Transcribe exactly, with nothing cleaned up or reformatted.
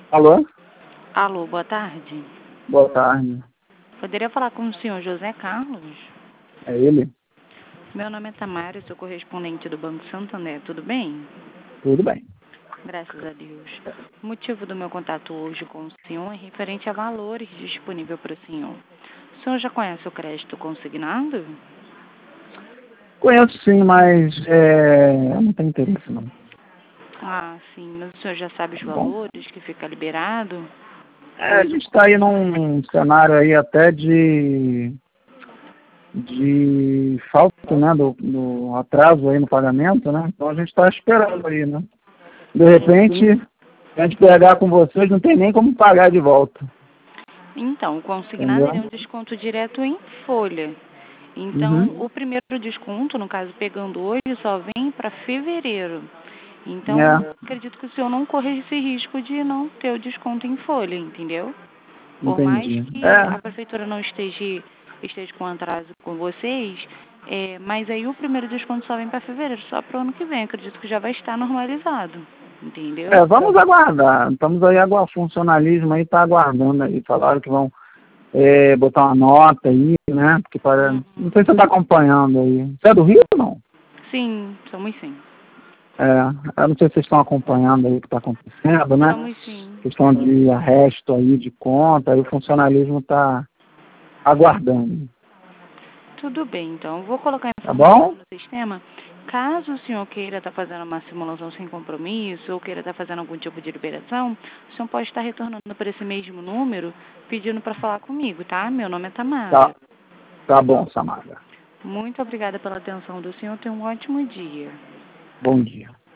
Alô? Alô, boa tarde. Boa tarde. Poderia falar com o senhor José Carlos? É ele? Meu nome é Tamara, sou correspondente do Banco Santander, tudo bem? Tudo bem. Graças a Deus. O motivo do meu contato hoje com o senhor é referente a valores disponíveis para o senhor. O senhor já conhece o crédito consignado? Conheço sim, mas é, eu não tenho interesse não. Ah, sim, mas o senhor já sabe os Tá bom? valores que fica liberado? É, a gente está aí num cenário aí até de, de falta, né, do, do atraso aí no pagamento, né? Então a gente está esperando aí, né? De repente, a gente pegar com vocês, não tem nem como pagar de volta. Então, o consignado ele é Entendeu? um desconto direto em folha. Então, Uhum. o primeiro desconto, no caso, pegando hoje, só vem para fevereiro. Então, É, acredito que o senhor não corre esse risco de não ter o desconto em folha, entendeu? Por mais entendi. que a É, prefeitura não esteja, esteja com atraso com vocês, é, mas aí o primeiro desconto só vem para fevereiro, só para o ano que vem. Acredito que já vai estar normalizado, entendeu? é, vamos aguardar. Estamos aí, agora, o funcionalismo aí está aguardando aí. Falaram que vão é, botar uma nota aí, né? Porque para... Uhum. Não sei se você está acompanhando aí. Você é do Rio ou não? Sim, somos sim. É, eu não sei se vocês estão acompanhando aí o que está acontecendo, né? Somos sim. Questão de arresto aí de conta, aí o funcionalismo está aguardando. Tudo bem, então. Eu vou colocar a Tá informação bom? no sistema. Caso o senhor queira estar fazendo uma simulação sem compromisso ou queira estar fazendo algum tipo de liberação, o senhor pode estar retornando para esse mesmo número pedindo para falar comigo, tá? Meu nome é Tamara. Tá, tá bom, Samara. Muito obrigada pela atenção do senhor. Tenha um ótimo dia. Bom dia.